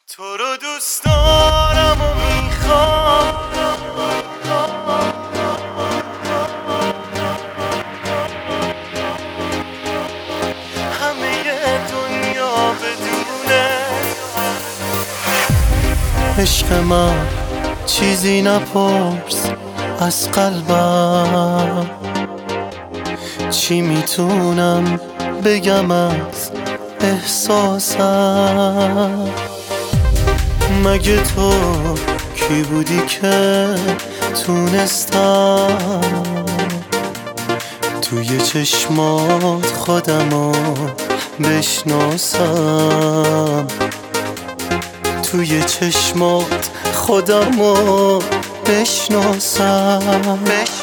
تو رو دوست دارم و میخوام، همه دنیا بدونه عشق من. چیزی نپرس از قلبم، چی میتونم بگم از احساسم. مگه تو کی بودی که تونستم توی چشمات خودمو بشناسم، توی چشمات خودمو بشناسم.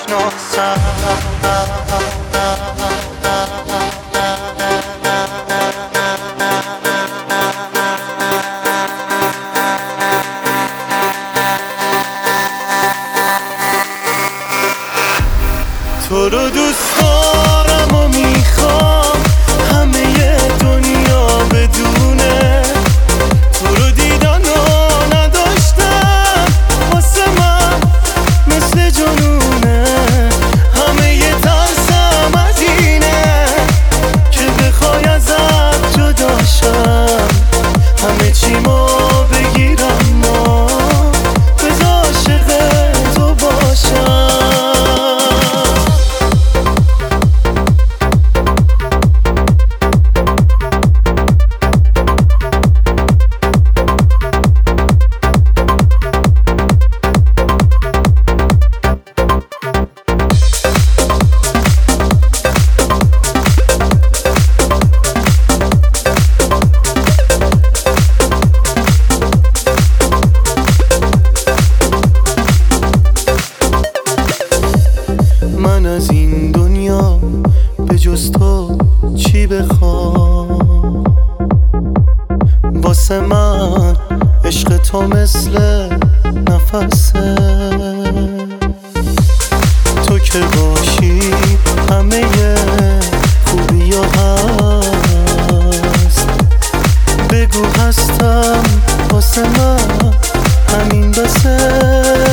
تو رو دوست دارم و میخوام، همه دنیا بدونه تو رو دیدن و نداشتم، واسه من مثل جنونه. همه ترسم از اینه که بخوای ازت جداشم، همه چیمو بگیرم و بذار عاشق تو باشم. من از این دنیا به جز تو چی بخوام؟ واسه من عشق تو مثل نفسه، تو که باشی همه خوبی ها هست. بگو هستم، واسه من همین بسه.